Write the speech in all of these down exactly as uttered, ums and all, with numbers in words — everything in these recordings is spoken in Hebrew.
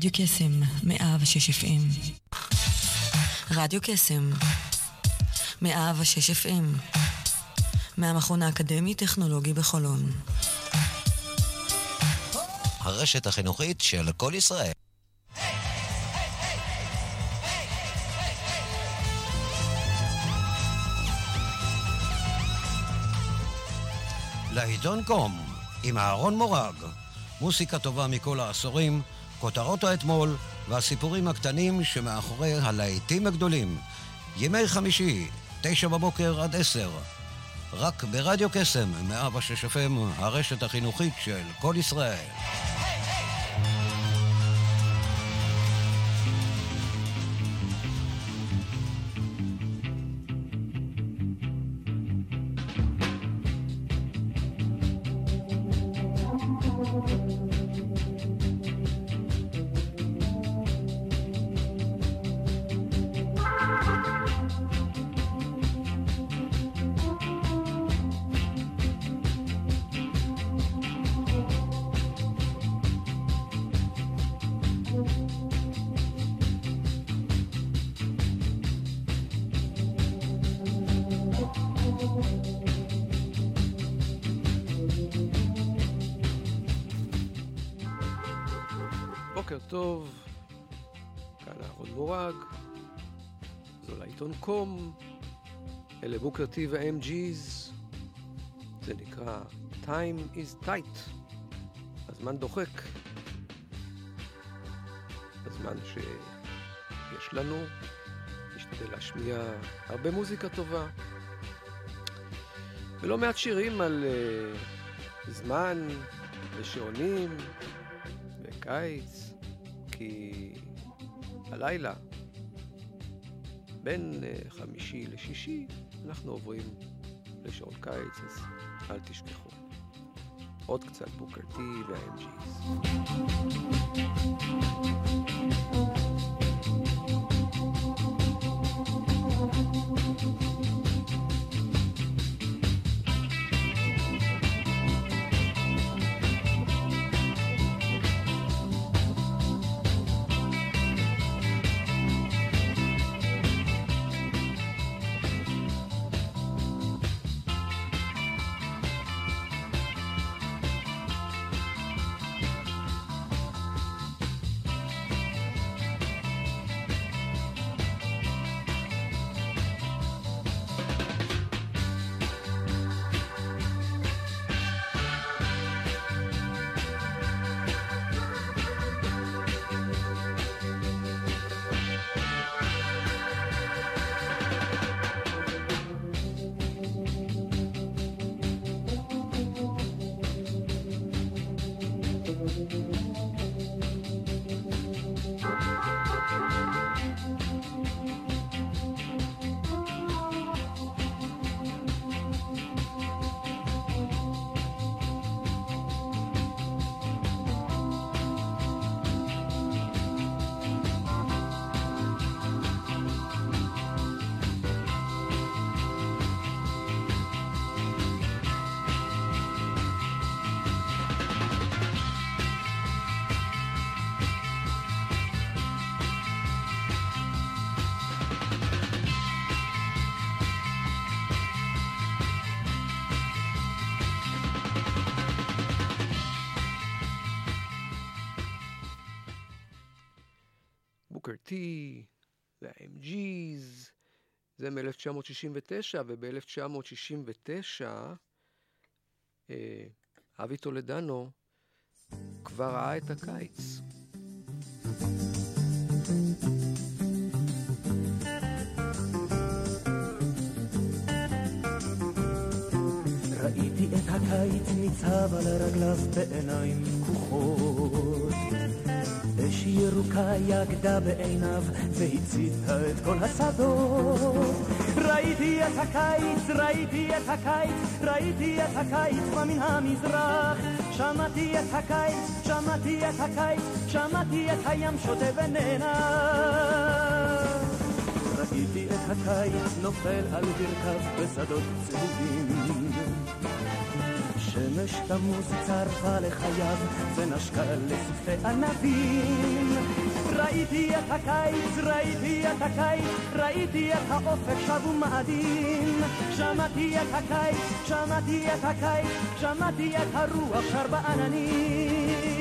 רדיו קסם, מאה ושש אף אם. רדיו קסם, מאה ושש אף אם. מהמכון האקדמי טכנולוגי בחולון. הרשת החינוכית של כל ישראל. לעיתון קום, עם אהרון מורג. מוסיקה טובה מכל העשורים, כותרות האתמול והסיפורים הקטנים שמאחורי הלהיטים הגדולים. ימי חמישי, תשע בבוקר עד עשר. רק ברדיו קסם, מאה ושש אף אם, הרשת החינוכית של כל ישראל. בוקר טוב, כאן אהרון מורג, זו לעיתון קום, אלה בוקר טי ו-אם ג'יז, זה נקרא Time is tight, הזמן דוחק, הזמן שיש לנו, נשתדל להשמיע הרבה מוזיקה טובה, ולא מעט שירים על uh, זמן ושעונים וקיץ, כי הלילה בין חמישי לשישי אנחנו עוברים לשעון קיץ, אז אל תשכחו. עוד קצת בוקר טי ו-אם ג'יז. בוקר טי ו-אם ג'יז, זה מ-אלף תשע מאות שישים ותשע, וב-אלף תשע מאות שישים ותשע אה, אבי טולדנו כבר ראה את הקיץ. ראיתי את הקיץ ניצב על רגליו בעיניים פקוחות, אש ירוקה יגדה בעיניו והציתה את כל השדות. ראיתי את הקיץ, ראיתי את הקיץ, ראיתי את הקיץ מן המזרח. שמעתי את הקיץ, שמעתי את הקיץ, שמעתי את הים שותה וננח. ראיתי את הקיץ נופל על ברכיו בשדות צהובים, השמש תמוז צרפה לחייו ונשקה לשפתי ענבים. ראיתי את הקיץ, ראיתי את הקיץ, ראיתי את האופק שב ומאדים. שמעתי את הקיץ, שמעתי את הקיץ, שמעתי את הרוח שר בעננים.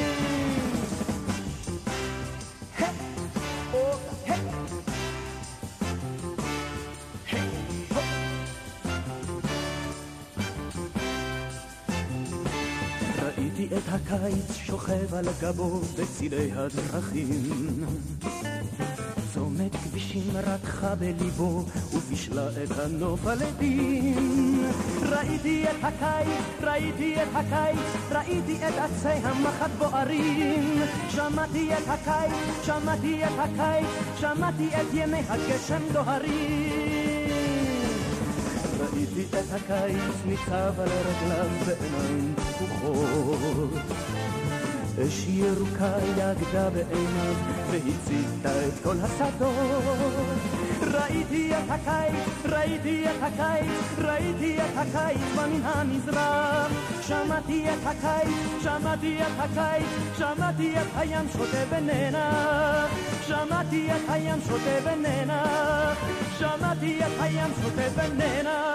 ראיתי את הקיץ שוכב על גבו בצידי הדרכים. צומת כבישים רתחה בליבו ובישלה את הנוף הלדים. ראיתי את הקיץ, ראיתי את הקיץ, ראיתי את עצי המחט בוערים. שמעתי את הקיץ, שמעתי את הקיץ, שמעתי את ימי הגשם דוהרים. ראיתי את הקיץ ניצב על רגליו בעיניים פקוחות. אש ירוקה יגדה בעיניו והציתה את כל השדות. ראיתי את הקיץ, ראיתי את הקיץ, ראיתי את הקיץ במן המזרח. שמעתי את הקיץ, שמעתי את הקיץ, שמעתי את הים שותה בננה. שמעתי את הים שותה בננה. שמעתי את הים שותה בננה.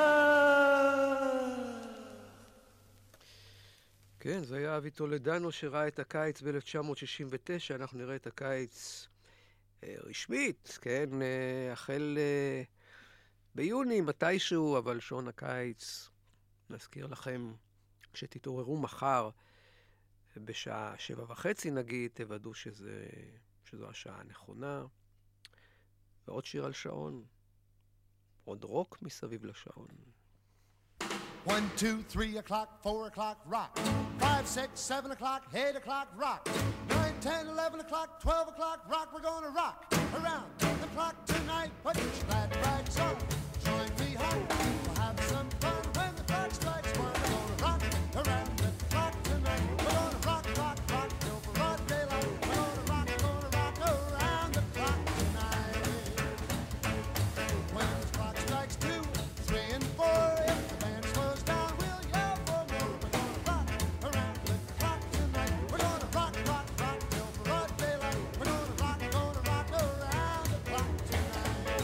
כן, זה היה אבי טולדנו שראה את הקיץ ב-אלף תשע מאות שישים ותשע. אנחנו נראה את הקיץ אה, רשמית, כן, אה, החל אה, ביוני מתישהו, אבל שעון הקיץ, נזכיר לכם, כשתתעוררו מחר בשעה שבע וחצי נגיד, תוודאו שזה, שזו השעה הנכונה. ועוד שיר על שעון, עוד רוק מסביב לשעון. One, two, three o'clock, four o'clock, rock. Five, six, seven o'clock, eight o'clock, rock. Nine, ten, eleven o'clock, twelve o'clock, rock. We're gonna rock around the clock tonight. Put your glad rags on, join me home. We'll have some fun when the clock strikes one. We're gonna rock around the clock tonight. We're gonna rock, rock, rock till broad daylight. We're gonna rock, gonna rock around the clock tonight. When the clock strikes two, three, and four, if the band slows down, we'll yell for more. We're gonna rock around the clock tonight. We're gonna rock, rock, rock till broad daylight. We're gonna rock, gonna rock around the clock tonight.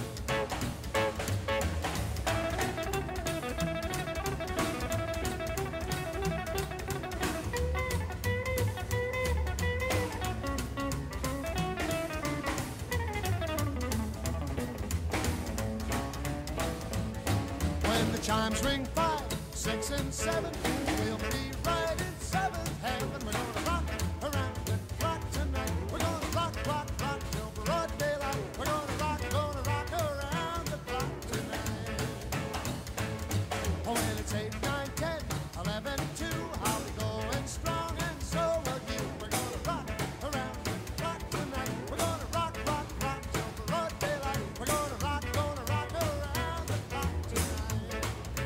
When the chimes ring five, six, and seven, we'll be right in seventh heaven. We're gonna rock around the clock tonight. We're gonna rock, rock, rock till broad daylight. We're gonna rock, gonna rock around the clock tonight. Oh, when it's eight, nine, ten, eleven, two, I'll be going strong, and so will you. We're gonna rock around the clock tonight. We're gonna rock, rock, rock till broad daylight. We're gonna rock, gonna rock around the clock tonight.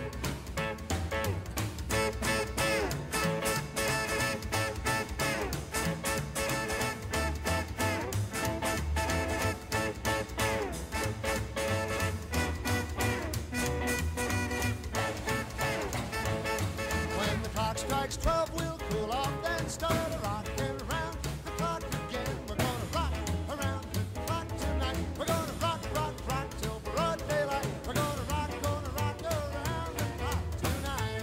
When the clock strikes twelve, we'll cool off, then start rocking around the clock again. We're gonna rock around the clock tonight. We're gonna rock, rock, rock till broad daylight. We're gonna rock, gonna rock around the clock tonight.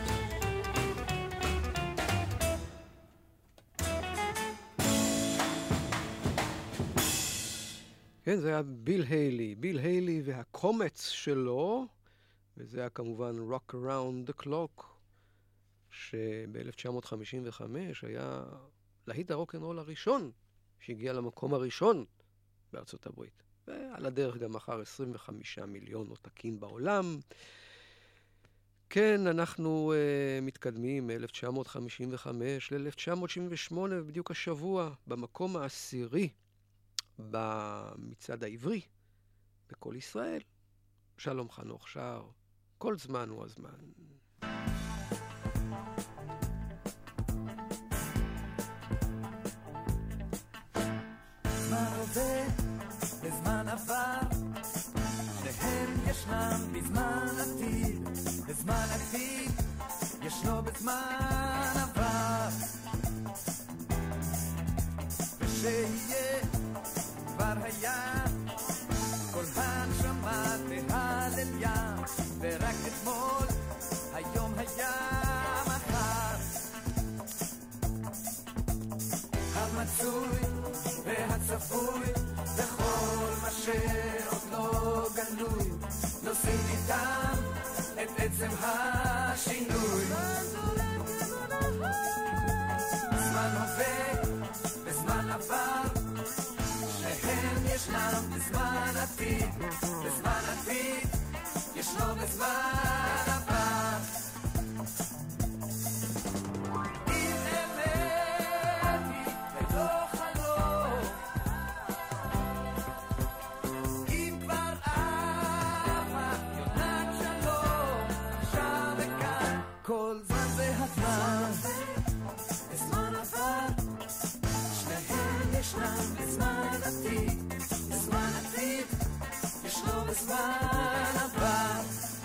כן, זה היה ביל היילי, ביל היילי והקומץ שלו, וזה היה כמובן Rock Around the Clock, שב-אלף תשע מאות חמישים וחמש היה להיט הרוק'נ'רול הראשון, שהגיע למקום הראשון בארצות הברית. ועל הדרך גם אחר עשרים וחמישה מיליון עותקים בעולם. כן, אנחנו uh, מתקדמים מ-אלף תשע מאות חמישים וחמש ל-אלף תשע מאות שבעים ושמונה, ובדיוק השבוע, במקום העשירי במצעד העברי, בכל ישראל. שלום חנוך שר, כל זמן הוא הזמן. זמן עובר וזמן עבר, שניהם ישנם בזמן עתיד, בזמן עתיד ישנו בזמן עבר, ושיהיה כבר היה כל הנשמה בהלליה, ורק אתמול היום היה מחר. המצוי והצפוי וכל מה שעוד לא גלוי, נושאים איתם את עצם השינוי. זמן הווה וזמן עבר, שניהם ישנם בזמן עתיד, בזמן עתיד ישנו בזמן עבר. אם אמת היא ולא חלום, אם כבר אהבה יונת שלום, עכשיו וכאן כל זמן זה הזמן, בזמן עבר, שניהם ישנם בזמן עתיד, בזמן עתיד ישנו בזמן עבר.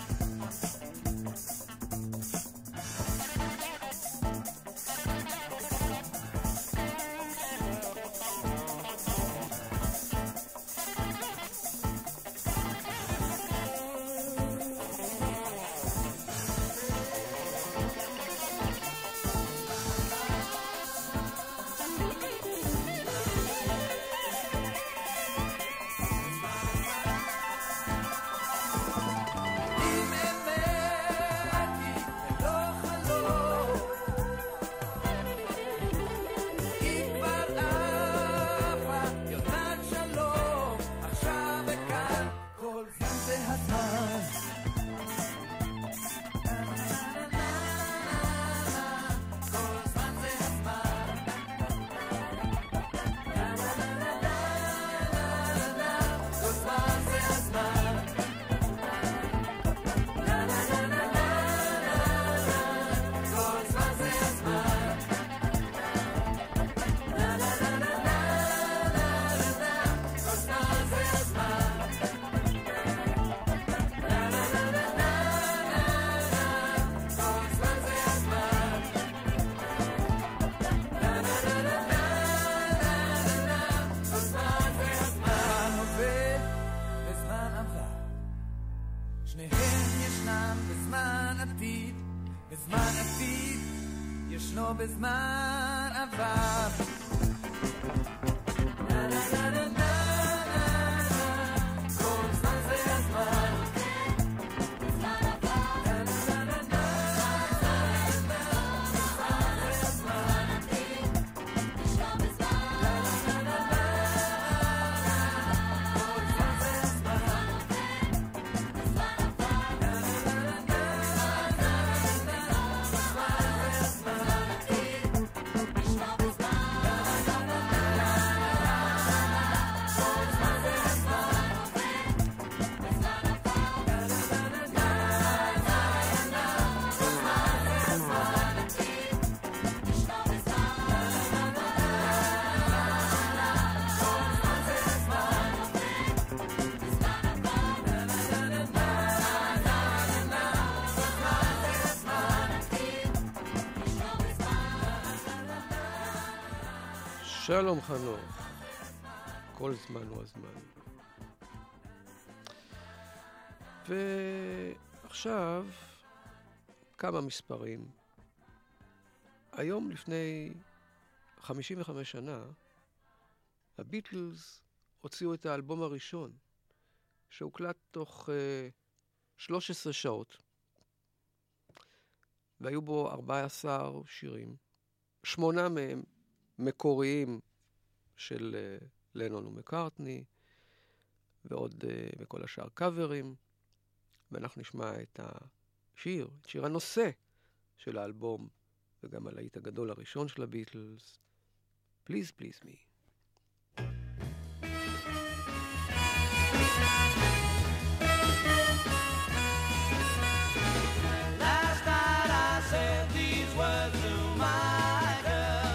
בזמן עבר. שלום חנוך, כל זמן הוא הזמן. ועכשיו כמה מספרים. היום לפני חמישים וחמש שנה הביטלס הוציאו את האלבום הראשון, שהוקלט תוך uh, שלוש עשרה שעות, והיו בו ארבעה עשר שירים, שמונה מהם מקוריים של uh, לנון ומקארטני, ועוד uh, בכל השאר קאברים, ואנחנו נשמע את השיר, את שיר הנושא של האלבום, וגם הלהיט הגדול הראשון של הביטלס, Please Please Me. Last night I said these words to my girl.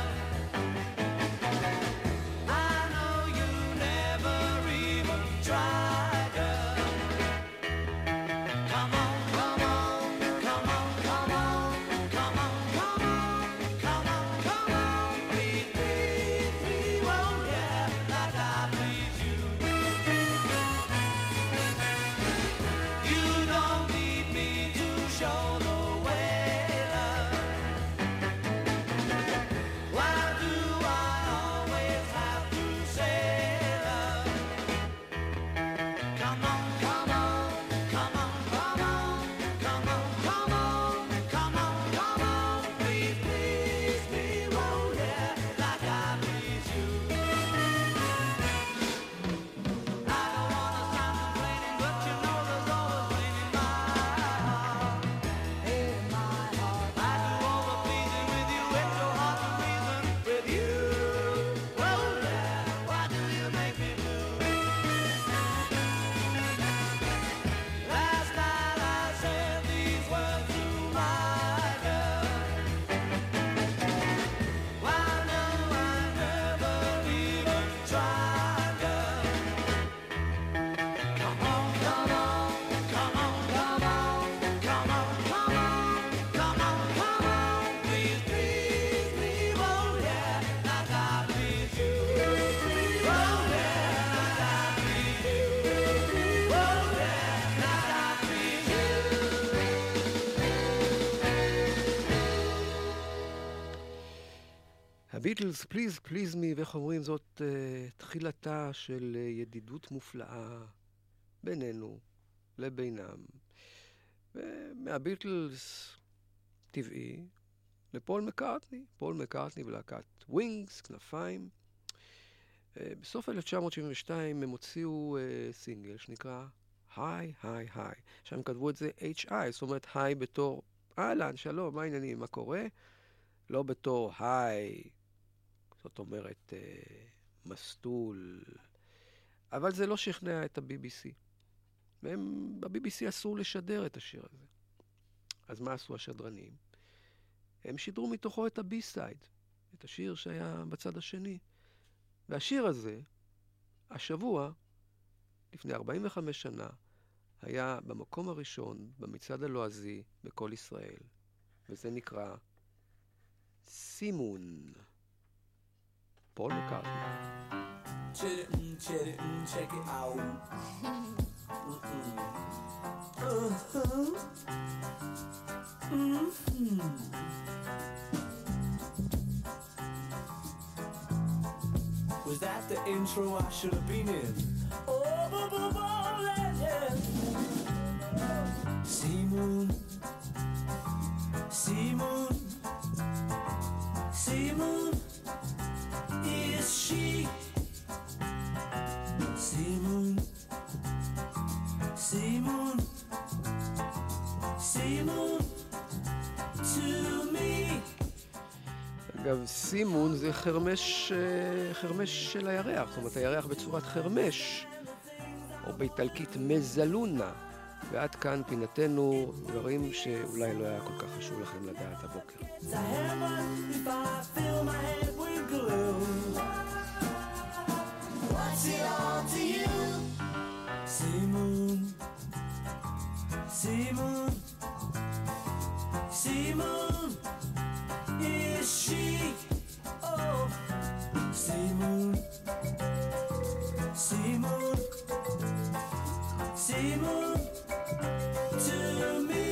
I know you never even tried, girl. Come on, come on, come on, come on, come הביטלס, פליז, פליז מי, ואיך אומרים זאת, uh, תחילתה של uh, ידידות מופלאה בינינו לבינם. ומהביטלס טבעי לפול מקארטני, פול מקארטני ולהקת ווינגס, כנפיים. Uh, בסוף אלף תשע מאות שבעים ושתיים הם הוציאו uh, סינגל שנקרא היי, היי, היי. שם כתבו את זה אייץ' איי, זאת אומרת היי בתור אהלן, שלום, מה העניינים, מה קורה? לא בתור היי, זאת אומרת אה, מסטול. אבל זה לא שכנע את ה-בי בי סי. והם, ב-בי בי סי אסור לשדר את השיר הזה. אז מה עשו השדרנים? הם שידרו מתוכו את הבי-סייד, את השיר שהיה בצד השני. והשיר הזה, השבוע, לפני ארבעים וחמש שנה, היה במקום הראשון במצעד הלועזי בכל ישראל. וזה נקרא סימון. פול מקארטני. Check it, mm, check it, mm, check it out. Mm-mm. Uh-huh. Mm-hmm. Was that the intro I should have been in? Oh, bo- bo- bo- yeah, yeah. Simon, Simon, Simon, is she? Simon, Simon, Simon, to me. אגב, סימון זה חרמש, חרמש של הירח, זאת אומרת, הירח בצורת חרמש, או באיטלקית מזלונה. ועד כאן פינתנו דברים שאולי לא היה כל כך חשוב לכם לדעת הבוקר. Simon, Simon, Simon, is she? Oh, Simon, Simon, Simon, to me.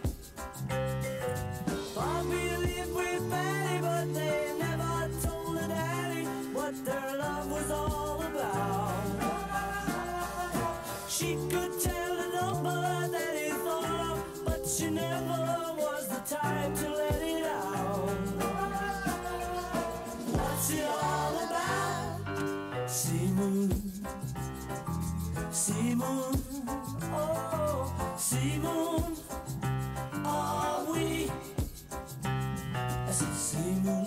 Bobby lived with Betty, but they never told her daddy what their love was all about. She could tell the number that he thought of, but she never was the type to let it out. What's it all about? Simon, Simon, oh, Simon, are we? I said Simon,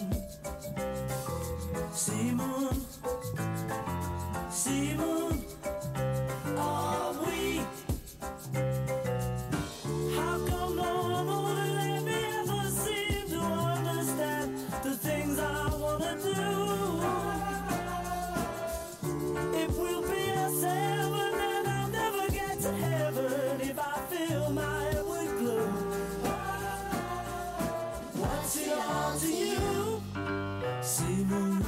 Simon, Simon, are we? How come no one would let me ever seem to understand the things I wanna do? It will be a seven and I'll never get to heaven if I fill my head with glue. What's it all to you? Simon,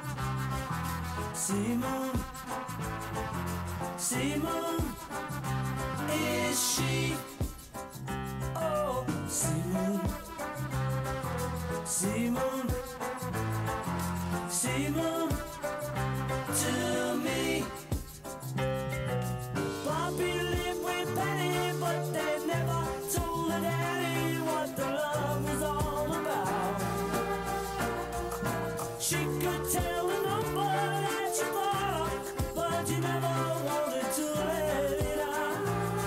Simon, Simon, is she? Oh, Simon, Simon, Simon, to me. Bobby lived with Penny, but they never told her daddy what the love was all about. She could tell the number that she thought of, but you never wanted to let it out.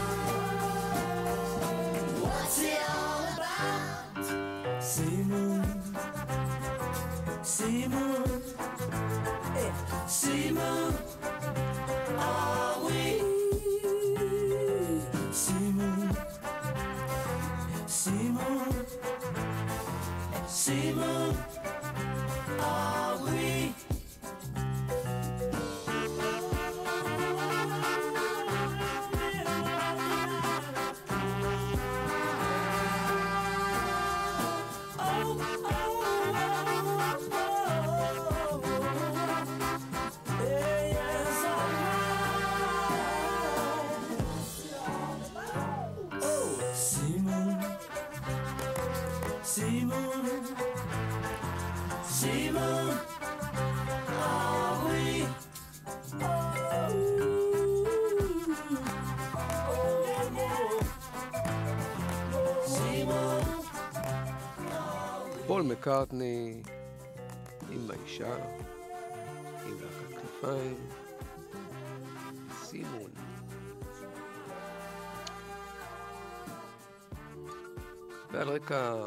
What's it all about? Simon, Simon, eh, Simon, are we? Simon, Simon, eh, Simon, are we? Oh, oh, oh, oh. Yeah, yes, all right. Simon, ah oui, oh, oh, oh, Simon. פול מקארטני עם האישה, עם להקת כנפיים, סימון. ועל רקע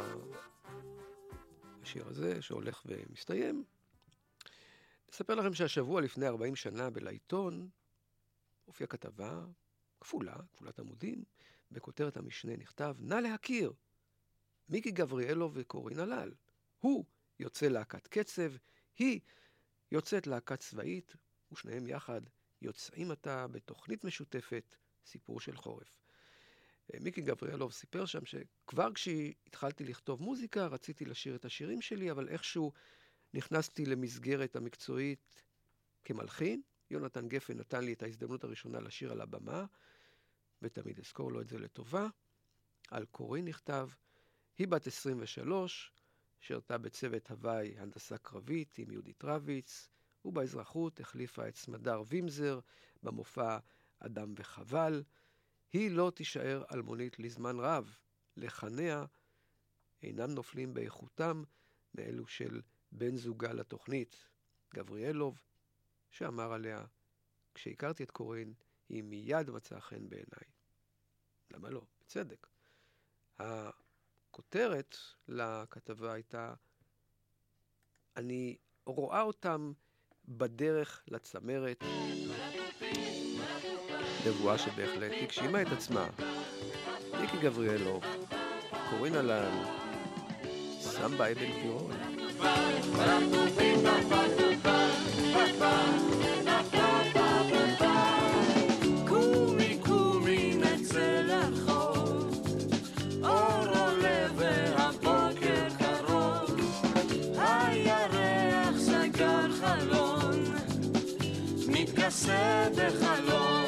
השיר הזה שהולך ומסתיים, נספר לכם שהשבוע לפני ארבעים שנה בלעיתון הופיעה כתבה כפולה, כפולת עמודים, בכותרת המשנה נכתב, נא להכיר, מיקי גבריאלוב וקורין הלל. הוא יוצא להקת קצב, היא יוצאת להקת צבאית, ושניהם יחד יוצאים עתה בתוכנית משותפת, סיפור של חורף. מיקי גבריאלוב סיפר שם שכבר כשהתחלתי לכתוב מוזיקה, רציתי לשיר את השירים שלי, אבל איכשהו נכנסתי למסגרת המקצועית כמלחין. יונתן גפן נתן לי את ההזדמנות הראשונה לשיר על הבמה, ותמיד אזכור לו את זה לטובה. על קורין נכתב, היא בת עשרים ושלוש, שרתה בצוות הוואי הנדסה קרבית עם יהודית רביץ, ובאזרחות החליפה את סמדר וימזר במופע אדם וחבל. היא לא תישאר אלמונית לזמן רב. לחניה אינם נופלים באיכותם מאלו של בן זוגה לתוכנית. גבריאלוב, שאמר עליה, כשהכרתי את קורין, היא מיד מצאה חן בעיניי. למה לא? בצדק. הכותרת לכתבה הייתה, אני רואה אותם בדרך לצמרת, נבואה שבהחלט הגשימה את עצמה. מיקי גבריאלוב, קורין הלל, סמבה אבן גבירול. קומי קומי נצא לרחוב, אור עולה והבוקר קרוב, הירח סגר חלון, מתכסה בחלון,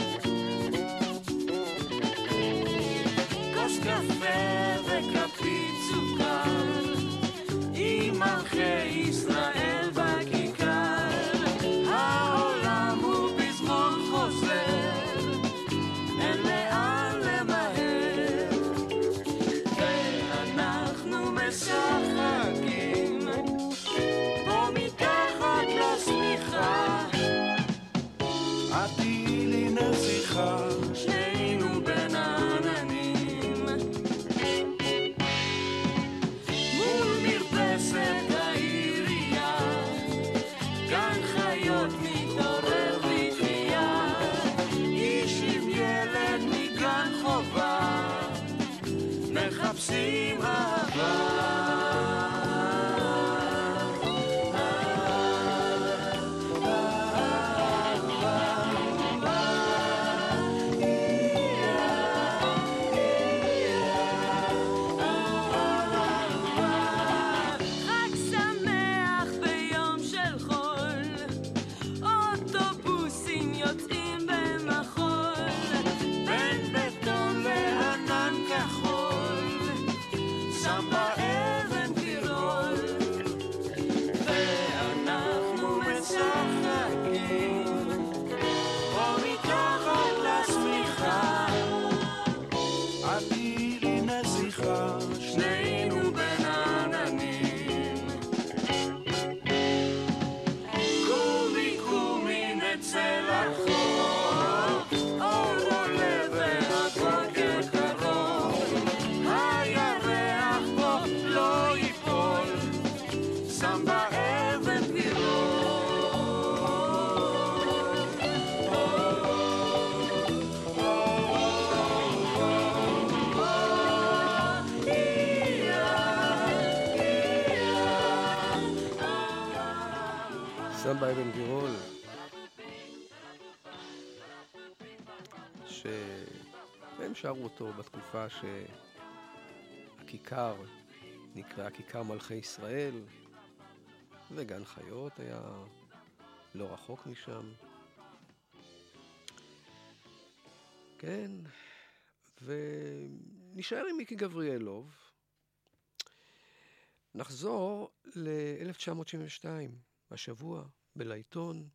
כוס קפה וכפית סוכר, עם מלכי ישראל בכיכר, העולם הוא פזמון חוזר, אין לאן למהר, ואנחנו משחקים פה מתחת לשמיכה, עדי לי נסיכה, שנינו בין העננים, מול מרפסת העירייה, גן חיות מתעורר בתחייה, איש עם ילד מגן חובה, מחפשים אהבה. חג שמח ביום של חול, אוטובוסים יוצאים במחול, בין בטון לענן כחול, שם באבן גבירול, ואנחנו משחקים פה מתחת לשמיכה, עדי לי נסיכה, שנינו בין העננים, קומי קומי נצא לרחוב, אור עולה והבוקר קרוב, הירח פה לא ייפול, שם באבן סמבה אבן גבירול, שהם שרו אותו בתקופה שהכיכר נקרא כיכר מלכי ישראל, וגן חיות היה לא רחוק משם. כן, ונשאר עם מיקי גבריאלוב. נחזור ל-אלף תשע מאות שבעים ושתיים, השבוע, בלעיתון,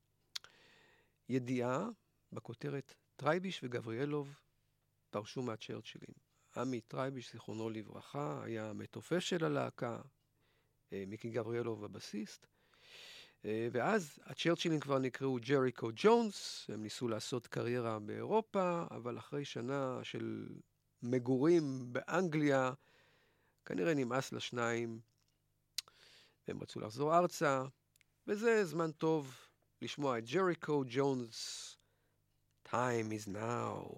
ידיעה בכותרת טרייביש וגבריאלוב פרשו מהצ'רצ'ילים. עמי טרייביש, זיכרונו לברכה, היה המתופף של הלהקה, מיקי גבריאלוב הבסיסט, ואז הצ'רצ'ילים כבר נקראו ג'ריקו ג'ונס, הם ניסו לעשות קריירה באירופה, אבל אחרי שנה של מגורים באנגליה, כנראה נמאס לשניים, והם רצו לחזור ארצה, וזה זמן טוב לשמוע את ג'ריקו ג'ונס, Time is now.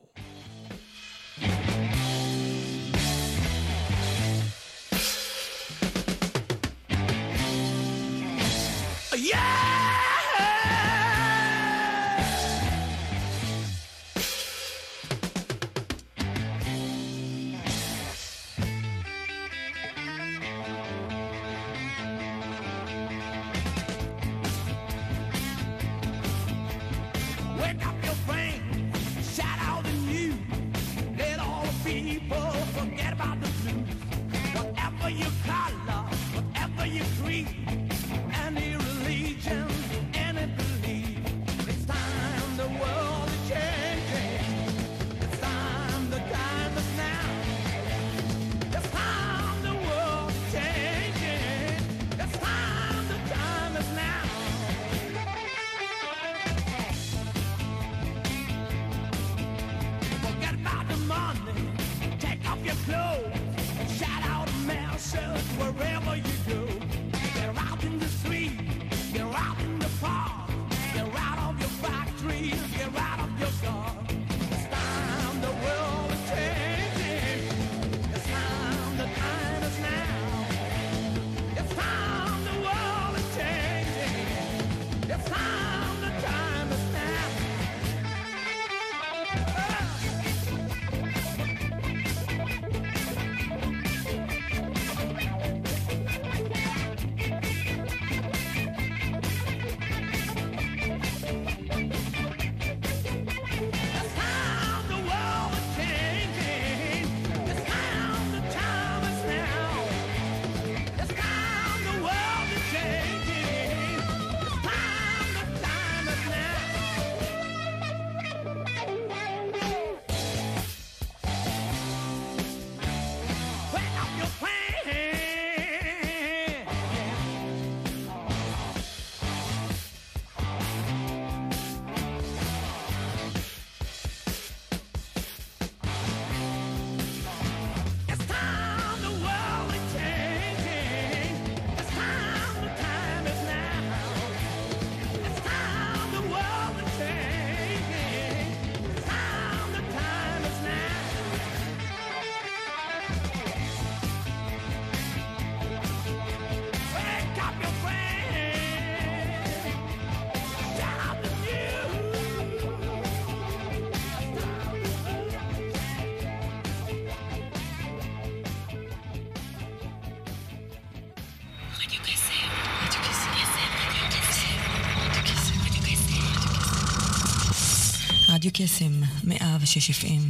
רדיו קסם, מאה ושש אף אם.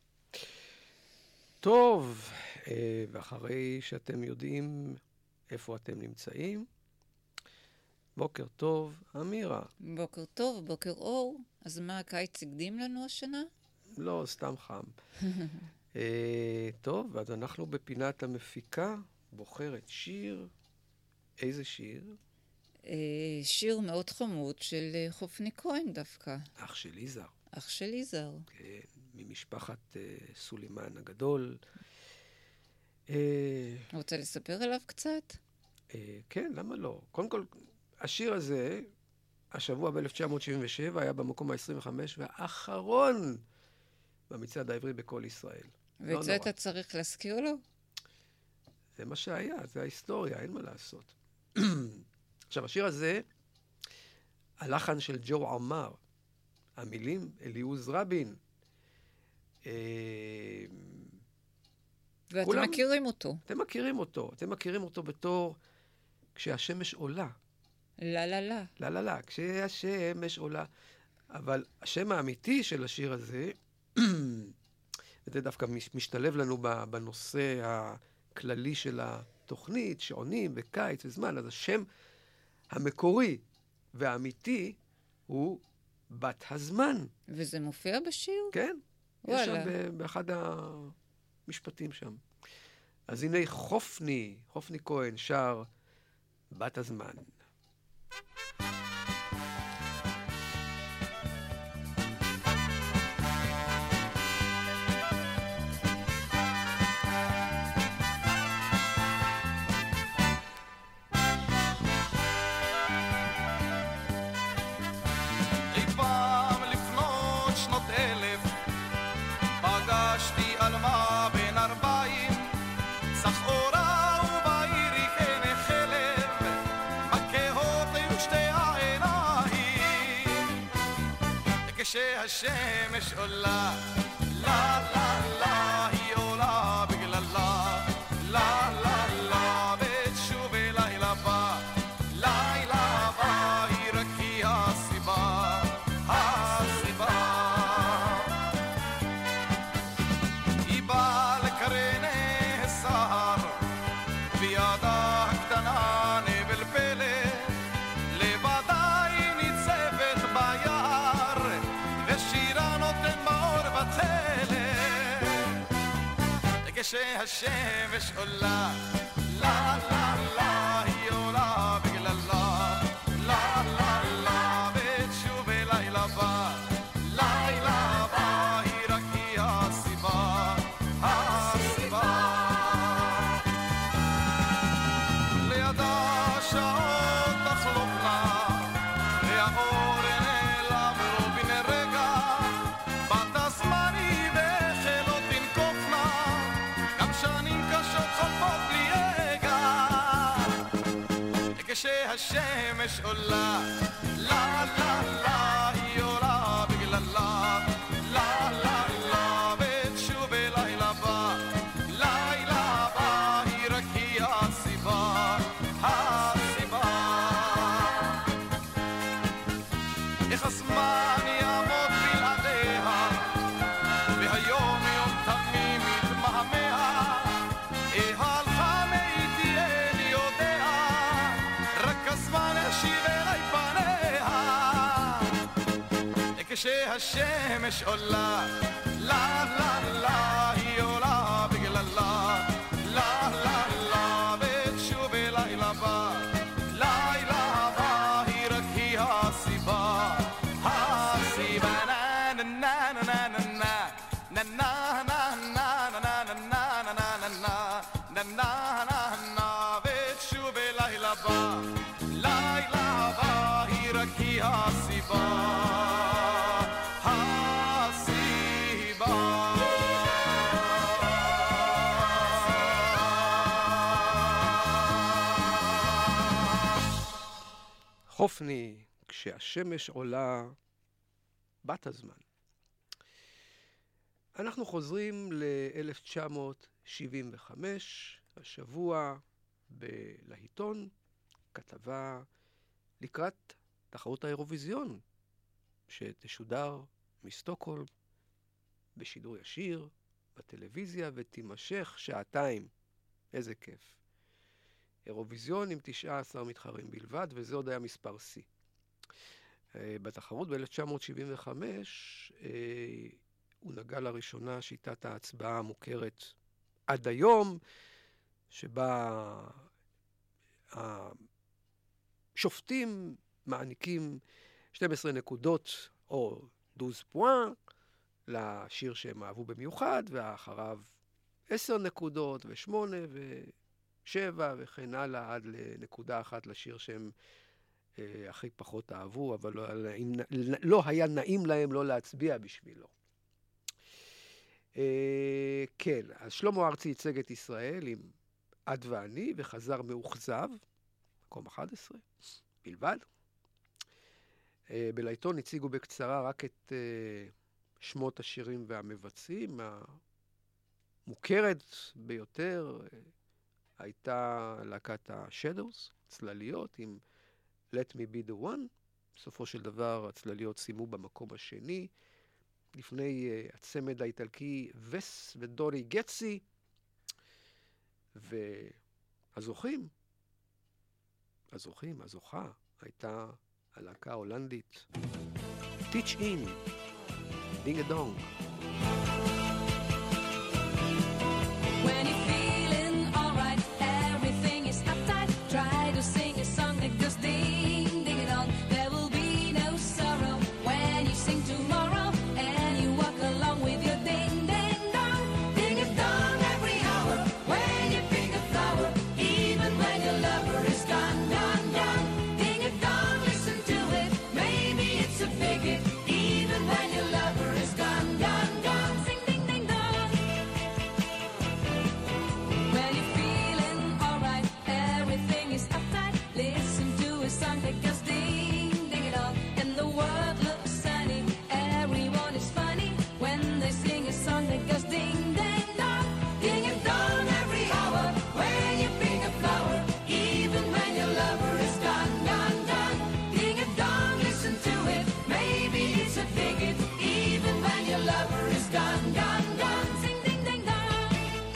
טוב, ואחרי שאתם יודעים איפה אתם נמצאים, בוקר טוב, אמירה. בוקר טוב, בוקר אור. אז מה, הקיץ הקדים לנו השנה? לא, סתם חם. טוב, אז אנחנו בפינת המפיקה, בוחרת שיר. איזה שיר? שיר מאוד חמוד של חופני כהן דווקא. אח של יזהר. אח של יזהר. כן, ממשפחת סולימן הגדול. רוצה לספר עליו קצת? כן, למה לא? קודם כל, השיר הזה, השבוע ב-אלף תשע מאות שבעים ושבע, היה במקום ה-עשרים וחמש והאחרון במצעד העברי בכל ישראל. ואת זה אתה צריך להזכיר לו? זה מה שהיה, זה ההיסטוריה, אין מה לעשות. עכשיו, השיר הזה, הלחן של ג'ו עמר, המילים, אליעוז רבין. ואתם כולם, מכירים אותו. אתם מכירים אותו. אתם מכירים אותו בתור כשהשמש עולה. לא, לא, לא. לא, לא, לא, כשהשמש עולה. אבל השם האמיתי של השיר הזה, וזה דווקא משתלב לנו בנושא הכללי של בתוכנית שעונים בקיץ וזמן, אז השם המקורי והאמיתי הוא בת הזמן. וזה מופיע בשיר? כן, יש וואלה. שם ב- באחד המשפטים שם. אז הנה חופני, חופני כהן שר בת הזמן. אי פעם לפנות שנות אלף פגשתי עלמה בן ארבעים סחורה ובעירי כנה חלב מכהות היו שתי העיניים כשהשמש עולה לה לה לה היא עולה בגללה לה לה לה ותשוב לילה בא לילה בא היא רק היא הסיבה הסיבה היא באה לקרני הסהר בידה הקטנה נבל פלא לבדה היא ניצבת ביער ושירה נותן מאור בתלם כשהשמש עולה לה לה לה היא עולה בגללה לה לה לה ותשוב לילה בא לילה בא היא רק היא הסיבה הסיבה לידה שעות תחלופנה והאור נעלם לו בן רגע בת הזמן היא וחלו תנקופנה גם שנים קשות חולפות בלי רגע כשהשמש עולה לה לה לה היא עולה בגללה לה לה לה ותשוב לילה בא לילה בא היא רק היא הסיבה הסיבה איך הזמן יעמוד בלעדיה והיום יום תמים מתמהמה איך הלכה מאיתי אין יודע רק הזמן ישיב אליי פניה כשהשמש עולה לה לה לה היא עולה בגללה לה לה לה ותשוב לילה בא לילה בא היא רק היא הסיבה הסיבה נה נה נה נה נה נה נה נה נה נה נה נה נה נה נה נה נה ותשוב לילה בא לילה בא היא רק היא הסיבה חופני, כשהשמש עולה בת הזמן. אנחנו חוזרים ל-אלף תשע מאות שבעים וחמש, השבוע בלהיטון, כתבה לקראת תחרות האירוויזיון, שתשודר מסטוקהולם בשידור ישיר, בטלוויזיה, ותימשך שעתיים. איזה כיף. אירוויזיון עם תשעה עשר מתחרים בלבד, וזה עוד היה מספר C. בתחרות ב-אלף תשע מאות שבעים וחמש הוא נגע לראשונה שיטת ההצבעה המוכרת עד היום, שבה השופטים מעניקים שתים עשרה נקודות או דוז פואן לשיר שהם אהבו במיוחד, ואחריו עשר נקודות ושמונה ושבע וכן הלאה עד לנקודה אחת לשיר שהם אה, הכי פחות אהבו, אבל לא, לא היה נעים להם לא להצביע בשבילו. אה, כן, אז שלמה ארצי ייצג את ישראל עם עד ואני, וחזר מאוכזב, מקום אחד עשרה, בלבד. אה, בלהיטון הציגו בקצרה רק את אה, שמות השירים והמבצעים. המוכרת ביותר אה, הייתה להקת ה-Shadows, צלליות, עם Let Me Be The One. בסופו של דבר הצלליות סיימו במקום השני, לפני uh, הצמד האיטלקי וס ודורי גצי, הזוכים, הזוכים, הזוכה, הייתה הלהקה ההולנדית. Teach in, דינג דונג. When you're feeling alright, everything is uptight. Try to sing a song that goes ding, ding it on. There will be no sorrow when you sing tomorrow, and you walk along with your ding, ding dong, ding it dong every hour. When you pick a flower, even when your lover is gone, gone, gone. Ding it dong, listen to it. Maybe it's a bigot, even when your lover is gone, gone, gone. Sing ding ding dong. When you're feeling alright, everything is uptight. Listen to a song that goes ding, ding it all. And the world looks sunny, everyone is funny when they sing a song that goes ding, ding dong, ding it dong every hour. When you pick a flower, even when your lover is gone, gone, gone. Ding it dong, listen to it. Maybe it's a bigot, even when your lover is gone, gone, gone. Sing ding ding dong.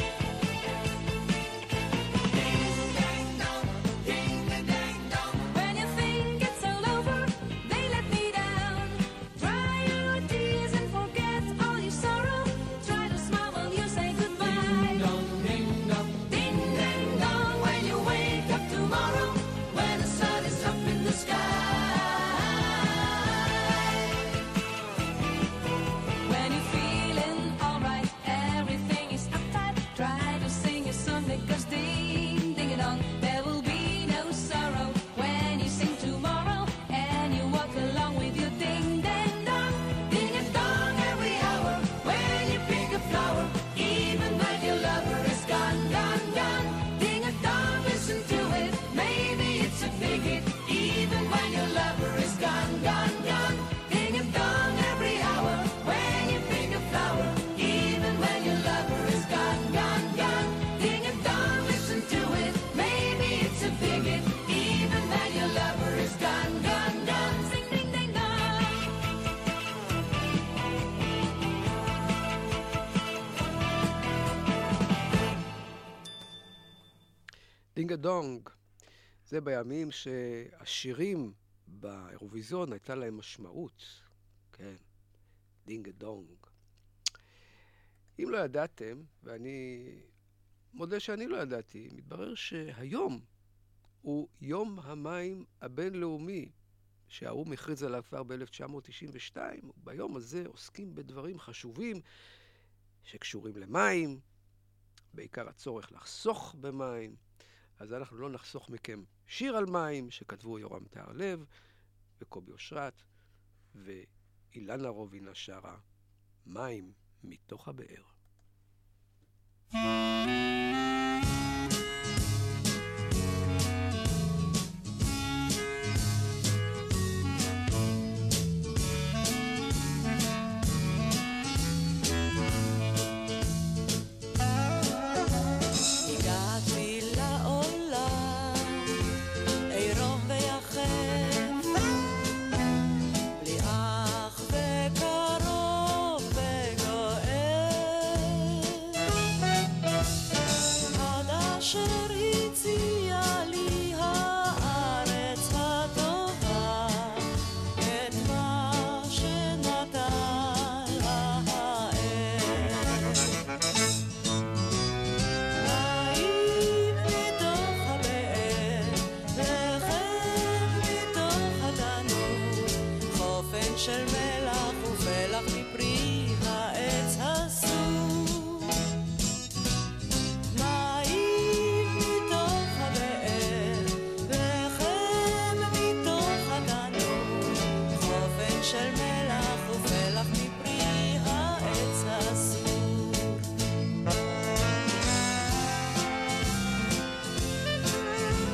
When you think it's all over, they let me down. Dry your tears and forget all your sorrow. Try to smile while you say goodbye. Ding dong, ding dong, ding ding dong. When you wake up tomorrow, when the sun is up in the sky. When you're feeling alright, everything is uptight. Try to sing a song that goes ding, ding it on. There will be no sorrow when you sing tomorrow, and you walk along with your ding, ding dong, ding it dong every hour. When you pick a flower, even when your lover is gone, gone, gone. Ding it dong, listen to it. Maybe it's a bigot, even when your lover is gone, gone, gone. Ding it dong every hour. When you pick a flower, even when your lover is gone, gone, gone. Ding it dong, listen to it. Maybe it's a bigot, even when your lover is gone, gone, gone. Sing ding ding dong. דינג דונג. זה בימים שהשירים באירוויזיון הייתה להם משמעות. כן, דינג דונג. אם לא ידעתם, ואני מודה שאני לא ידעתי, מתברר שהיום הוא יום המים הבינלאומי, שהאו"ם הכריז עליו כבר ב-אלף תשע מאות תשעים ושתיים. ביום הזה עוסקים בדברים חשובים שקשורים למים, בעיקר הצורך לחסוך במים. אז אנחנו לא נחסוך מכם שיר על מים שכתבו יורם טהרלב וקובי אושרת, ואילנה רובינה שרה מים מתוך הבאר. הגעתי לעולם עירום ויחף, בלי אח וקרוב וגואל, עד אשר הציעה לי הארץ הטובה את מה שנתן לה האל. מים מתוך הבאר, לחם מתוך התנור, חופן של מלח ופלח מפרי העץ הסור. מים מתוך הבאר, לחם מתוך התנור, חופן של מלח ופלח מפרי העץ הסור.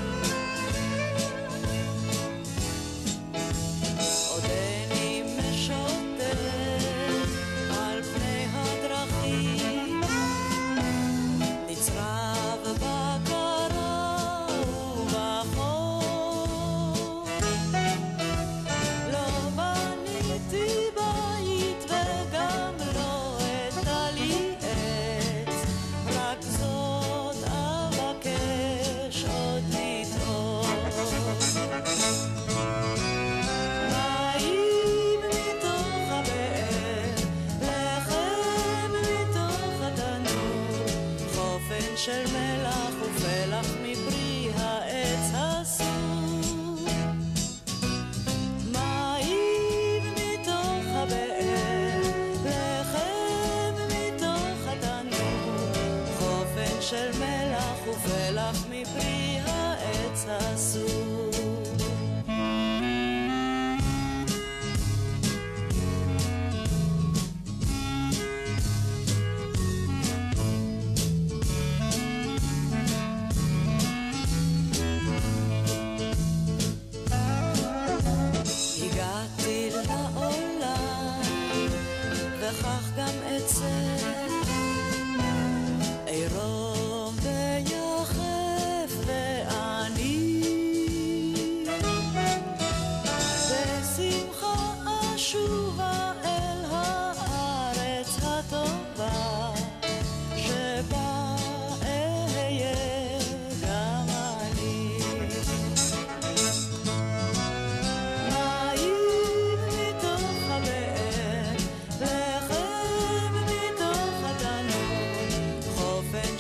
עודני משלם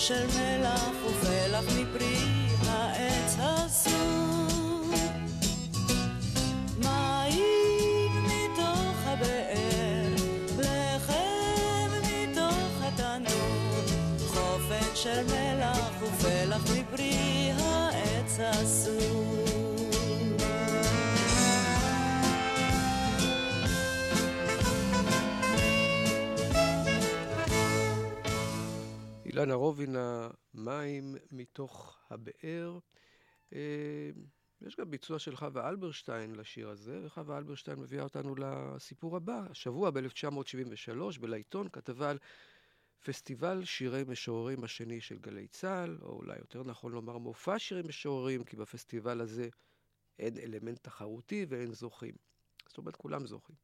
של מלח ופלח מפרי העץ הסור. מים מתוך הבאר, לחם מתוך התנור, חופן של מלח ופלח מפרי העץ הסור. אילנה רובינה, מים מתוך הבאר. יש גם ביצוע של חווה אלברשטיין לשיר הזה, וחווה אלברשטיין מביאה אותנו לסיפור הבא. השבוע ב-אלף תשע מאות שבעים ושלוש בלעיתון כתבה על פסטיבל שירי משוררים השני של גלי צה"ל, או אולי יותר נכון לומר מופע שירי משוררים, כי בפסטיבל הזה אין אלמנט תחרותי ואין זוכים. זאת אומרת, כולם זוכים.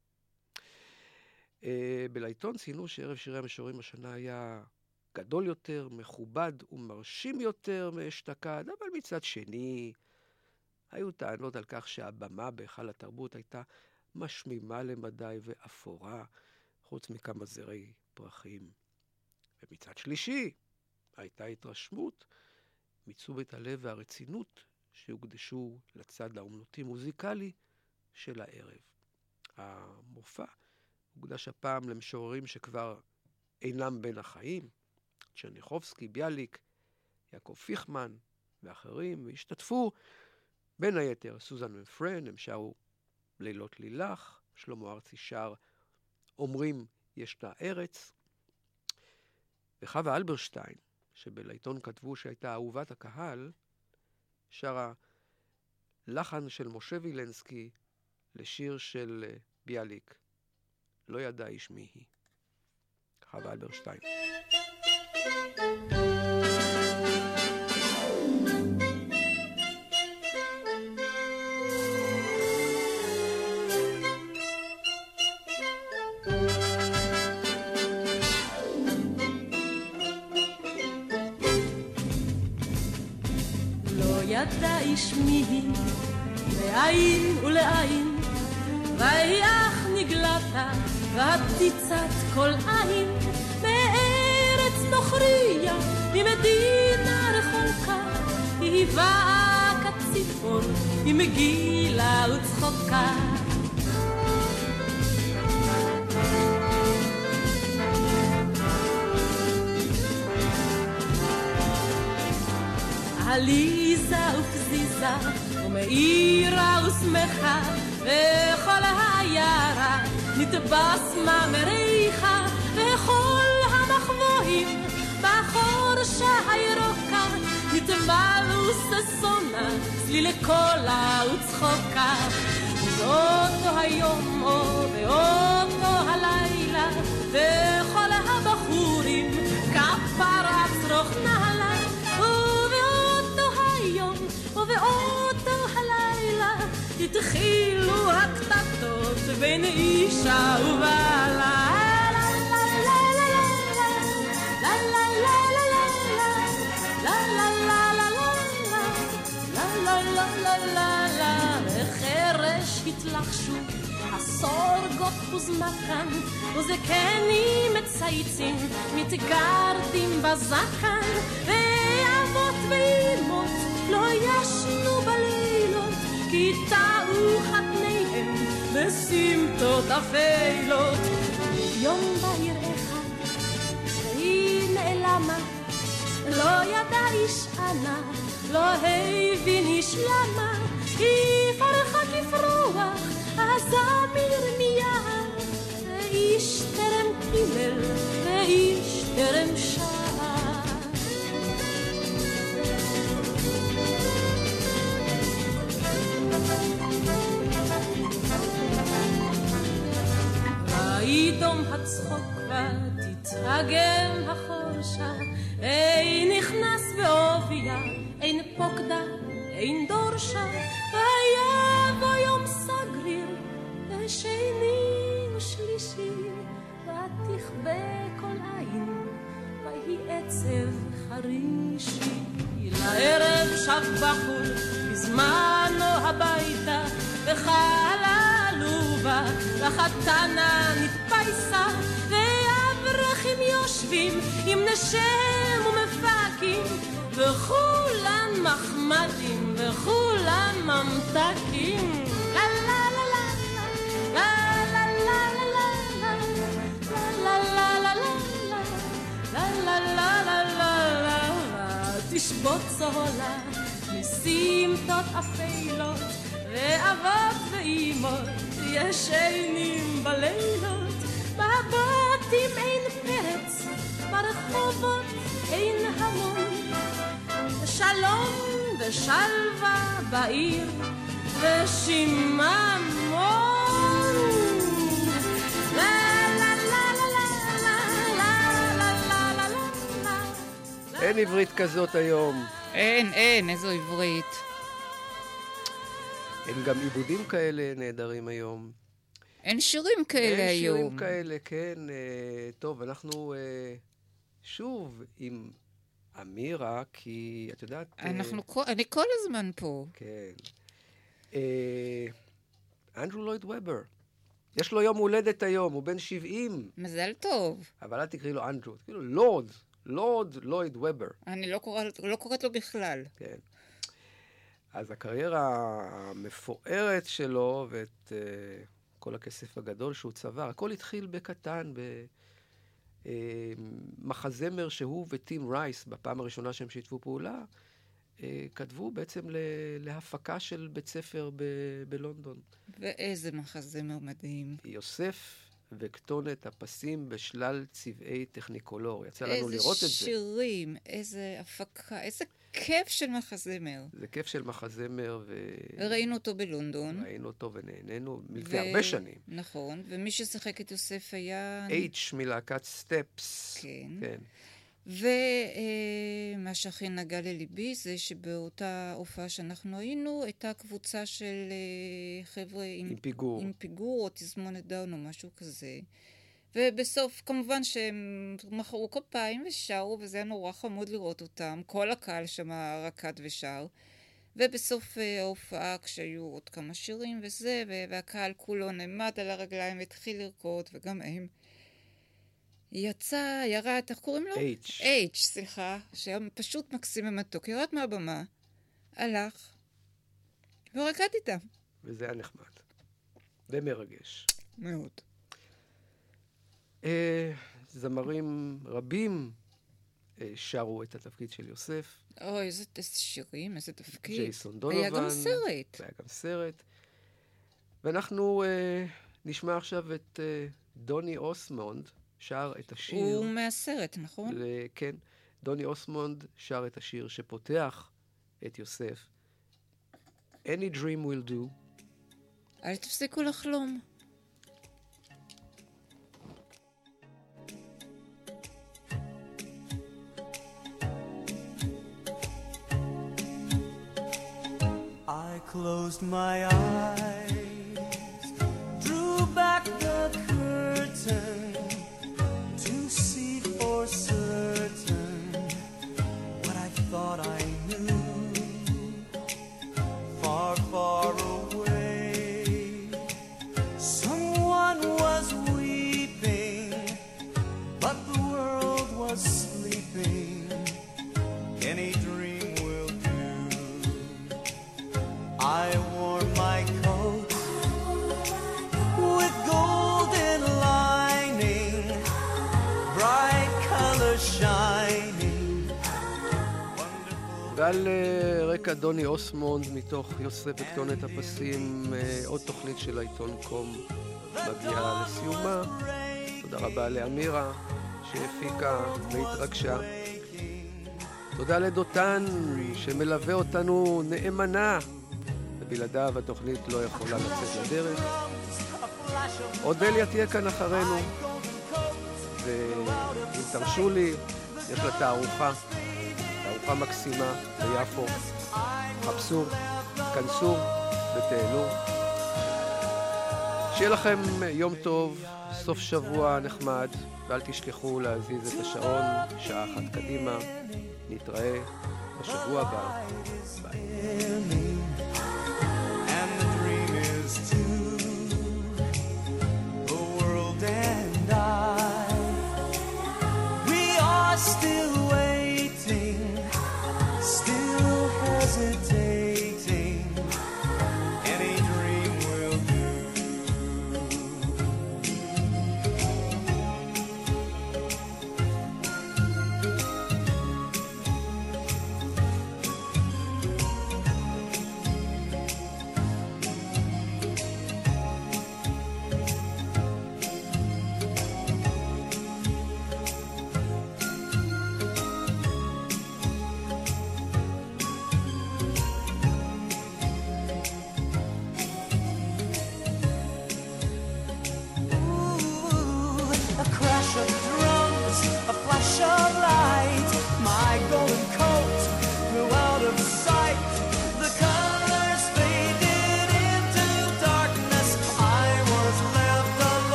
בלעיתון ציינו שערב שירי המשוררים השנה היה גדול יותר, מכובד ומרשים יותר מאשתקד, אבל מצד שני, היו טענות על כך שהבמה בהיכל התרבות הייתה משמימה למדי ואפורה, חוץ מכמה זרי פרחים. ומצד שלישי, הייתה התרשמות מתשומת הלב והרצינות שהוקדשו לצד האומנותי-מוזיקלי של הערב. המופע הוקדש הפעם למשוררים שכבר אינם בין החיים, צ'רניחובסקי, ביאליק, יעקב פיכמן ואחרים, והשתתפו בין היתר סוזן ופרן, הם שרו לילות לילך, שלמה ארצי שר אומרים ישנה ארץ, וחווה אלברשטיין, שבלעיתון כתבו שהייתה אהובת הקהל, שרה לחן של משה וילנסקי לשיר של ביאליק, לא ידע איש מי היא. חווה אלברשטיין. לא ידע איש מי היא, לעין ולעין, ויהי אך נגלתה ותיצת כל עין, מארץ נוכריה, ממדינה רחוקה, היא באה כציפור, היא מגילה וצחוקה. עליזה ופזיזה, ומאירה ושמחה, וכל העיירה נתבשמה מריחה, וכל המחבואים בחורשה הירוקה נתמלאו ששונה, צלילי קולה וצחוקה. ובאותו היום ובאותו הלילה, וכל הבחורים כפרץ רוך נעלה, ובאותו היום ובאותו הלילה התחילו הקטטות בין אישה ובעלה. וחרש התלחשו הסורגות וזמקן, וזקנים מצייצים מתגרדים בזקן, ואבות ואימות לא ישנו בלילות, כי טעו חתניהם בסמטות אפלות. יום בהיר אחד והיא נעלמה, לא ידע איש ענה, לא הבין איש למה, היא פרחה כפרוח הזמיר מיד, ואיש טרם קיבל ואיש טרם שר. וידום הצחוק ותתרגם החורשה, אין נכנס בעוביה, אין פוקדה, אין דורשה, ויבוא יום סגריר, ושני ושלישי, ותכבה כל עין, ויהי עצב חרישי. לערב שב בחור בזמנו הביתה, וחללו בה, לחתנה נתפייסה, ואברכים יושבים עם נשם ומפק, ממתקים, וכולן מחמדים, וכולן ממתקים. לה לה לה לה לה לה לה לה לה לה לה לה לה לה לה לה לה. תשבות צהולה מסימטות אפלות, ואבות ואימות ישנים בלילות. בבתים אין פרץ, ברחובות אין המון, שלום ושלווה בעיר ושיממון. לה לה לה לה לה לה לה לה לה. אין עברית כזאת היום. אין, אין, איזו עברית. אין גם עיבודים כאלה נהדרים היום. אין שירים כאלה אין שירים היום. כאלה, כן. אה, טוב, אנחנו אה, שוב עם אמירה, כי את יודעת... אה, אנחנו, כל- אני כל הזמן פה. כן. אה, אנדרו לויד וובר. יש לו יום הולדת היום, הוא בן שבעים. מזל טוב. אבל אל תקראי לו אנדרו, תקראי לו לורד. לורד לויד וובר. אני לא קוראת, לא קוראת לו בכלל. כן. אז הקריירה המפוארת שלו ואת uh, כל הכסף הגדול שהוא צבר, הכל התחיל בקטן, במחזמר uh, שהוא וטים רייס, בפעם הראשונה שהם שיתפו פעולה, uh, כתבו בעצם להפקה של בית ספר ב- בלונדון. ואיזה מחזמר מדהים. יוסף וכתונת הפסים בשלל צבעי טכניקולור. יצא לנו לראות את זה. איזה שירים, איזה הפקה, איזה כיף של מחזמר. זה כיף של מחזמר ו... ראינו אותו בלונדון. ראינו אותו ונהנינו לפני הרבה שנים. נכון, ומי ששחק את יוסף היה... H מלהקת סטפס. כן. כן. ומה שהכי נגע לליבי זה שבאותה הופעה שאנחנו היינו, הייתה קבוצה של אה, חבר'ה עם, עם פיגור. עם פיגור או תזמונת דאון או משהו כזה. ובסוף כמובן שהם מחאו כפיים ושרו, וזה היה נורא חמוד לראות אותם. כל הקהל שם רקד ושר. ובסוף אה, ההופעה, כשהיו עוד כמה שירים וזה, והקהל כולו נעמד על הרגליים והתחיל לרקוד, וגם הם. יצא, ירד, איך קוראים לו? H. H, סליחה, שהיה פשוט מקסים ומתוק. ירד מהבמה, הלך, ורקד איתם. וזה היה נחמד. ומרגש. מאוד. אה, זמרים רבים אה, שרו את התפקיד של יוסף. אוי, איזה, איזה שירים, איזה תפקיד. ג'ייסון דונובן. היה גם סרט. היה גם סרט. ואנחנו אה, נשמע עכשיו את אה, דוני אוסמונד. שר את השיר... הוא מהסרט, נכון? ל... כן. דוני אוסמונד שר את השיר שפותח את יוסף. Any dream will do. אל תפסיקו לחלום. I closed my eyes, drew back the curtain to see for certain what I thought I knew. Far, far away, someone was weeping, but the world was sleeping. Any dream will do. I wore my coat with golden lining, bright colors shining. ועל uh, רקע דוני אוסמונד מתוך יוסף וכתונת הפסים, uh, עוד תוכנית של העיתון קום מגיעה לסיומה. תודה רבה לאמירה שהפיקה והתרגשה. תודה לדותן שמלווה אותנו נאמנה, ובלעדיו התוכנית לא יכולה לצאת לדרך. אודליה תהיה כאן אחרינו, ואם תרשו לי, יש לה תערוכה, תערוכה מקסימה ביפו. חפשו, כנסו ותהנו. שיהיה לכם יום טוב, סוף שבוע נחמד, ואל תשכחו להזיז את השעון שעה אחת קדימה. נתראה בשבוע הבא. ביי.